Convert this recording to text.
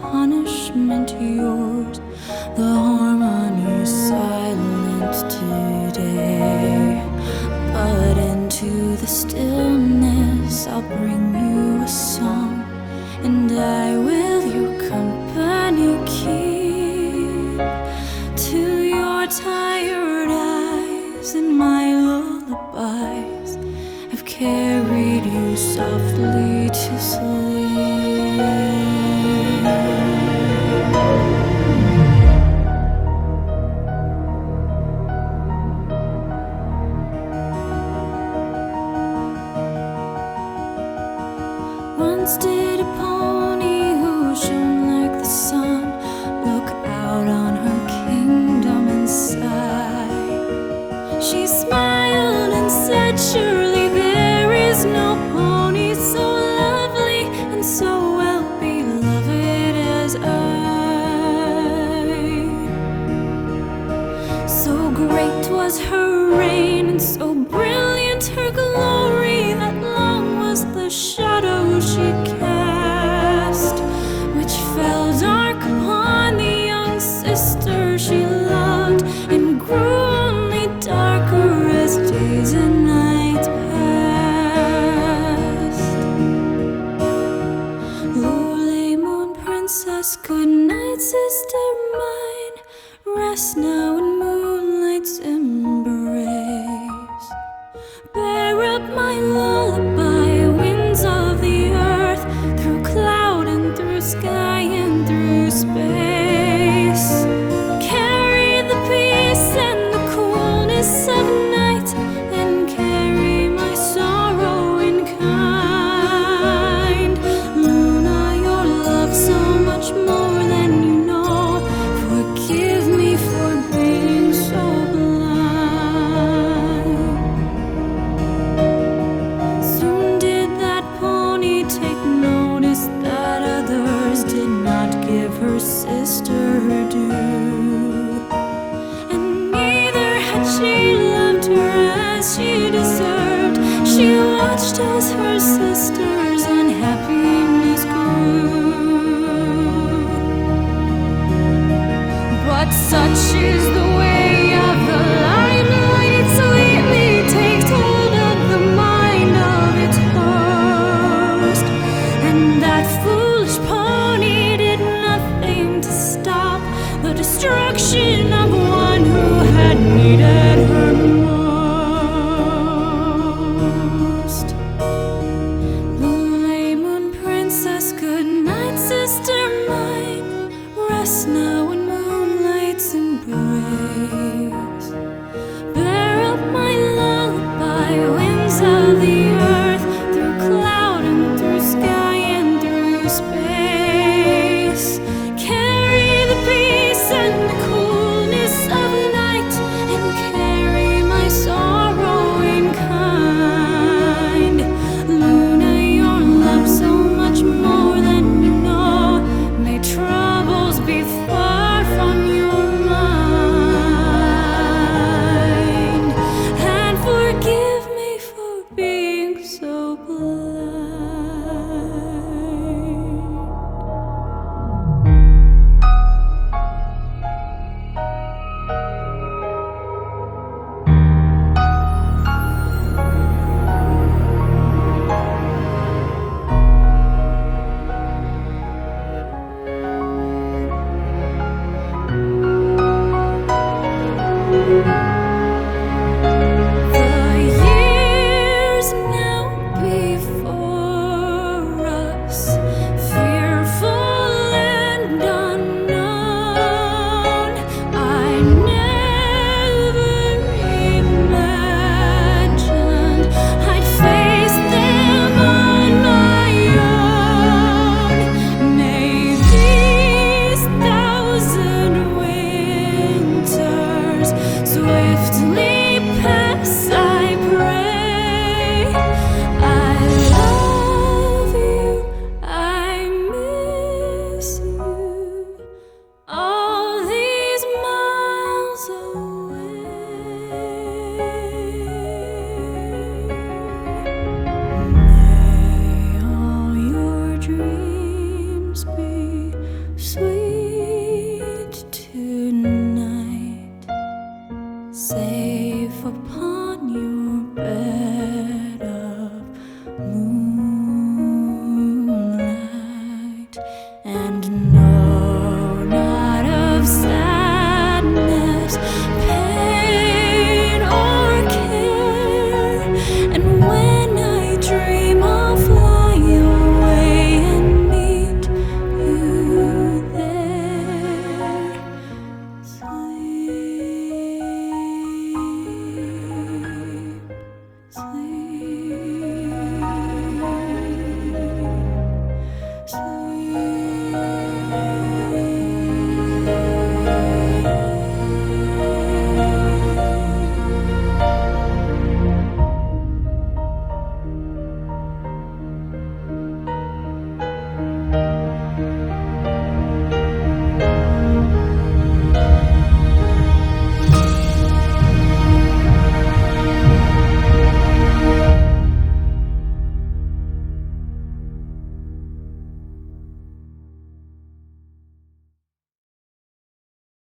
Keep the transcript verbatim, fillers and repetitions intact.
punishment yours. The harmony's silent today, but into the stillness I'll bring you a song, and I will your company keep. To your tired eyes and my lullabies, I've carried you softly to sleep. Once did a pony who shone like the sun look out on her kingdom and sigh. She smiled and said, surely there is no pony so lovely and so well beloved as I. So great was her reign and so brilliant her glory that long was the shadow she cast, which fell dark upon the young sister she loved, and grew only darker as days and nights passed. Lowly moon princess, good night, sister mine. Rest now in moonlight's embrace. Bear up my lullaby, winds of the earth, through cloud and through sky and through space. Carry the peace and the coolness of night, and carry my sorrow in kind. Luna, your love so much more than you know. Forgive me for being so blind. Soon did that pony take notice that others did not give her sister her due, and neither had she loved her as she deserved. She watched as her sister's unhappiness grew. But such is the way of the limelight, it sweetly takes hold of the mind of its host. And that foolish pony did nothing to stop the destruction of one who had needed her most. Lowly moon princess, good night, sister mine. Rest now in moonlight's embrace. Bear up my lullaby, winds of the earth, through cloud and through sky and through space. Carry the peace and the coolness of night, and carry sweet.